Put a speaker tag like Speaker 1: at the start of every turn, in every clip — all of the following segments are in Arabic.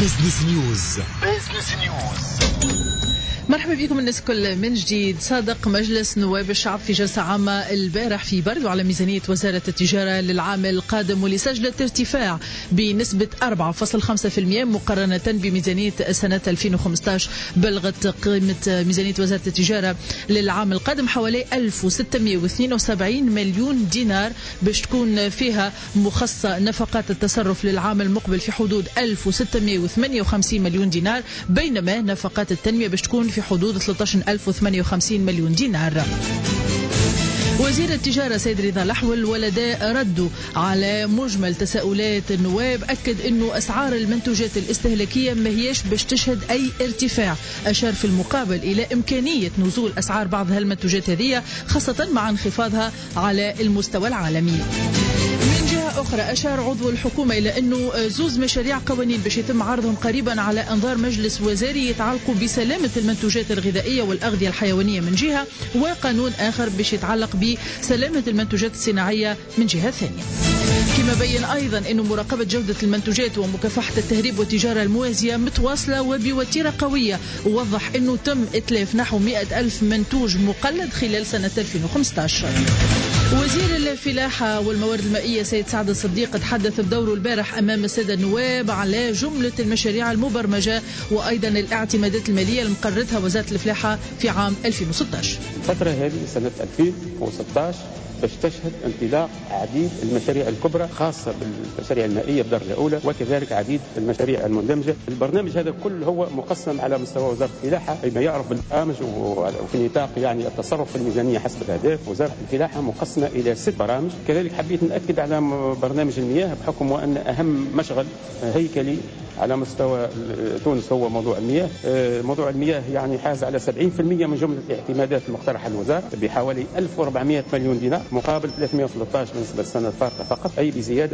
Speaker 1: بزنس نيوز. مرحبا بكم الناس الكل من جديد. صادق مجلس نواب الشعب في جلسة عامة البارح في برد على ميزانية وزارة التجارة للعام القادم، واللي سجلت ارتفاع بنسبة 4.5% مقارنة بميزانية سنة 2015. بلغت قيمة ميزانية وزارة التجارة للعام القادم حوالي 1672 مليون دينار، باش تكون فيها مخصصة نفقات التصرف للعام المقبل في حدود 1658 مليون دينار، بينما نفقات التنمية باش تكون في حدود 13058 مليون دينار. وزير التجارة سيد رضا الأحول ولداء ردوا على مجمل تساؤلات النواب، أكد أنه أسعار المنتوجات الاستهلاكية ما هيش باش تشهد أي ارتفاع. أشار في المقابل إلى إمكانية نزول أسعار بعض هالمنتوجات هذه، خاصة مع انخفاضها على المستوى العالمي. من جهة أخرى أشار عضو الحكومة إلى أنه زوز مشاريع قوانين باش يتم عرضهم قريبا على أنظار مجلس وزاري يتعلقوا بسلامة المنتوجات الغذائية والأغذية الحيوانية من جهة، وقانون آخر باش يتعلق بسلامة المنتوجات الصناعية من جهة ثانية. كما بين أيضا أن مراقبة جودة المنتوجات ومكافحة التهريب والتجارة الموازية متواصلة وبوتيرة قوية، ووضح أنه تم إتلاف نحو 100,000 منتوج مقلد خلال سنة 2015. وزير الفلاحة والموارد المائية سيد سعد الصديق تحدث بدوره البارح أمام السادة النواب على جملة المشاريع المبرمجة وأيضا الاعتمادات المالية اللي مقررتها وزارة الفلاحة في عام 2016.
Speaker 2: الفترة هذه سنة 2016 باش تشهد انطلاق عديد المشاريع الكبرى خاصة بالمشاريع المائية بالدرجة الأولى، وكذلك عديد المشاريع المندمجة. البرنامج هذا كله هو مقسم على مستوى وزارة الفلاحة بما يعرف بالبرامج، وفي نطاق يعني التصرف في الميزانية حسب الأهداف. وزارة الفلاحة مقسمة إلى 6 برامج. كذلك حبيت نأكد على برنامج المياه، بحكم وأن أهم مشغل هيكلي على مستوى تونس هو موضوع المياه. موضوع المياه يعني حاز على 70% من جملة الاعتمادات المقترحة الوزارة بحوالي 1400 مليون دينار مقابل 313 بالنسبة للسنة الفارطة فقط، أي بزيادة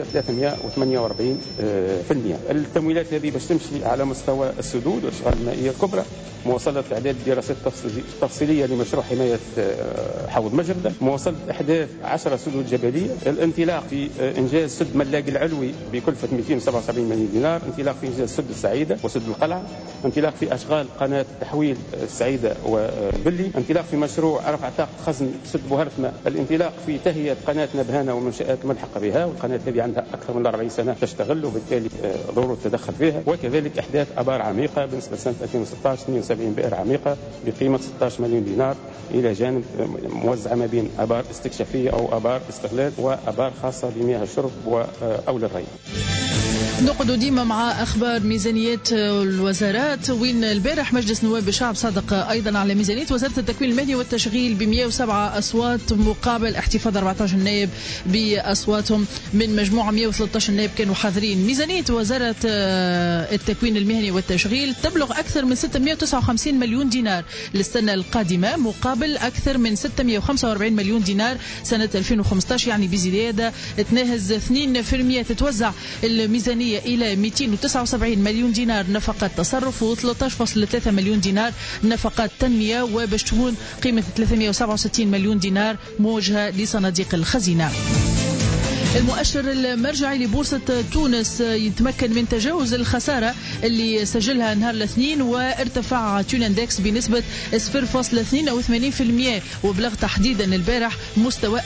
Speaker 2: 348%. التمويلات هذه باش تمشي على مستوى السدود والأشغال المائية الكبرى، مواصلة إعداد دراسات تفصيلية لمشروع حماية حوض مجردة، مواصلة إحداث 10 سدود جبلية، الانطلاق في إنجاز سد ملاقي العلوي بكلفة 277 مليون دينار، انطلاق في إنجاز سد السعيدة وسد القلعة، انطلاق في أشغال قناة تحويل السعيدة وبلي، انطلاق في مشروع رفع طاقة خزن سد بوهرتمة، الانطلاق في تهيئة قناة نبهانة والمنشآت الملحقة بها، والقناة هذه عندها أكثر من 40 سنة تشتغل وبالتالي ضرورة التدخل فيها. وكذلك إحداث آبار عميقة بالنسبة لسنة 2016 72 بئر عميقة بقيمة 16 مليون دينار، إلى جانب موزعة ما بين آبار استكشافية أو آبار استغلال وآبار خاصة بمياه الشرب أو للري.
Speaker 1: نقعد ديما مع أخبار ميزانيات الوزارات، وين البارح مجلس نواب الشعب صادق أيضا على ميزانية وزارة التكوين المهني والتشغيل ب107 أصوات مقابل احتفاظ 14 نائب بأصواتهم من مجموعة 113 نائب كانوا حاضرين. ميزانية وزارة التكوين المهني والتشغيل تبلغ أكثر من 659 مليون دينار للسنة القادمة مقابل أكثر من 645 مليون دينار سنة 2015، يعني بزيادة تناهز 2%. تتوزع الميزانية إلى 279 مليون دينار نفقات تصرف و13.3 مليون دينار نفقات تنمية، وباش تكون قيمة 367 مليون دينار موجهة لصناديق الخزينة. المؤشر المرجعي لبورصة تونس يتمكن من تجاوز الخسارة اللي سجلها نهار الاثنين، وارتفع توناندكس بنسبة 0.82%، وبلغ تحديدا البارح مستوى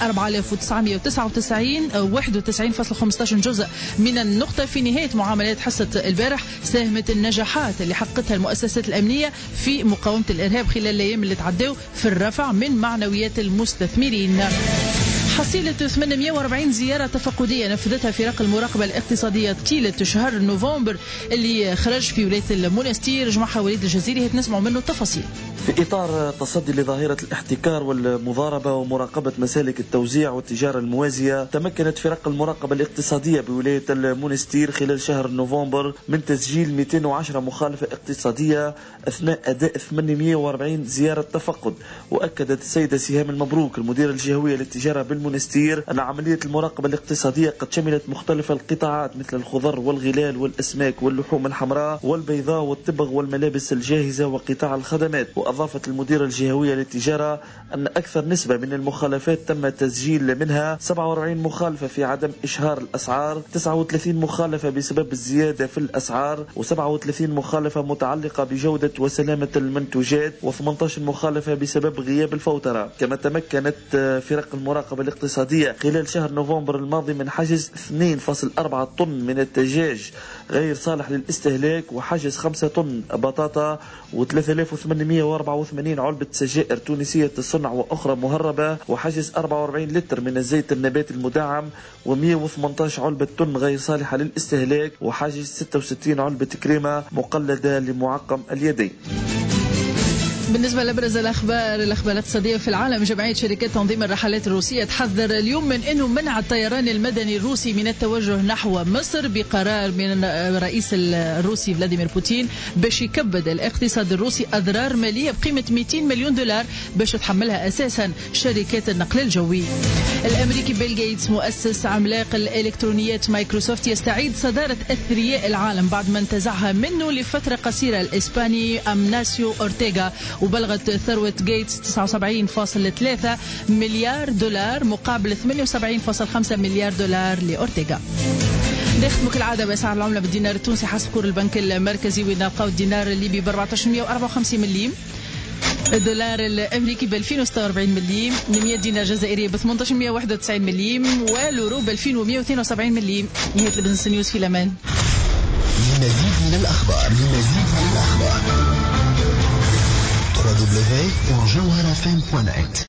Speaker 1: 4999 91.15 جزء من النقطة. في نهاية معاملات حصة البارح ساهمت النجاحات اللي حققتها المؤسسات الأمنية في مقاومة الإرهاب خلال الأيام اللي تعدوا في الرفع من معنويات المستثمرين. حصيلة 840 زيارة تفقدية نفذتها فرق المراقبة الاقتصادية طيلة شهر نوفمبر اللي خرج في ولاية المنستير، جمعها وليد الجزيري. نسمع منه التفاصيل.
Speaker 3: في إطار التصدي لظاهرة الاحتكار والمضاربة ومراقبة مسالك التوزيع والتجارة الموازية، تمكنت فرق المراقبة الاقتصادية بولاية المنستير خلال شهر نوفمبر من تسجيل 210 مخالفة اقتصادية أثناء أداء 840 زيارة تفقد. وأكدت السيدة سهام المبروك المديرة الجهوية للتجارة المونستير أن عملية المراقبة الاقتصادية قد شملت مختلف القطاعات مثل الخضر والغلال والأسماك واللحوم الحمراء والبيضاء والطبغ والملابس الجاهزة وقطاع الخدمات. وأضافت المديرة الجهوية للتجارة أن أكثر نسبة من المخالفات تم تسجيل منها 47 مخالفة في عدم إشهار الأسعار، 39 مخالفة بسبب الزيادة في الأسعار، و37 مخالفة متعلقة بجودة وسلامة المنتوجات، و18 مخالفة بسبب غياب الفوترة. كما تمكنت فرق المراقبة الاقتصادية خلال شهر نوفمبر الماضي من حجز 2.4 طن من الدجاج غير صالح للاستهلاك، وحجز 5 طن بطاطا، و3884 علبة سجائر تونسية الصنع وأخرى مهربة، وحجز 44 لتر من الزيت النباتي المدعم، و118 علبة تن غير صالحة للاستهلاك، وحجز 66 علبة كريمة مقلدة لمعقم اليدين.
Speaker 1: بالنسبة لأبرز الأخبار الاقتصادية في العالم، جمعية شركات تنظيم الرحلات الروسية تحذر اليوم من أنه منع الطيران المدني الروسي من التوجه نحو مصر بقرار من الرئيس الروسي فلاديمير بوتين باش يكبد الاقتصاد الروسي أضرار مالية بقيمة 200 مليون دولار باش تحملها أساسا شركات النقل الجوي. الأمريكي بيل غيتس مؤسس عملاق الإلكترونيات مايكروسوفت يستعيد صدارة أثرياء العالم بعد ما انتزعها منه لفترة قصيرة الإسباني أمناسيو أورتيغا، وبلغت ثروة غيتس 79.3 مليار دولار مقابل 78.5 مليار دولار لأورتيغا. نختم كالعادة بأسعار العملة بالدينار التونسي حسب كور البنك المركزي، ونلقاو الدينار الليبي ب 1454 مليم، الدولار الأمريكي ب 2046 مليم، 100 دينار جزائرية ب 1891 مليم، واليورو ب 2172 مليم. نهاية البزنس نيوز في الأمان.
Speaker 4: لمزيد من الأخبار www.jawharafm.net